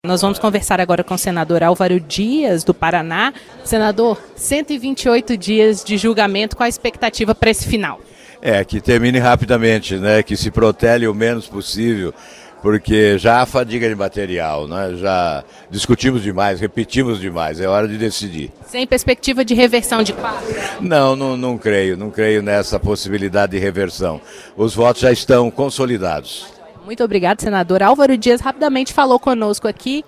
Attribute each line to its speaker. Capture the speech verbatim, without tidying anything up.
Speaker 1: Nós vamos conversar agora com o senador Álvaro Dias, do Paraná. Senador, cento e vinte e oito dias de julgamento, qual a expectativa para esse final?
Speaker 2: É, que termine rapidamente, né? Que se protele o menos possível, porque já há fadiga de material, né? Já discutimos demais, repetimos demais, é hora de decidir.
Speaker 1: Sem perspectiva de reversão de quadro?
Speaker 2: Não, não, não creio, não creio nessa possibilidade de reversão. Os votos já estão consolidados.
Speaker 1: Muito obrigado, senador. Álvaro Dias rapidamente falou conosco aqui.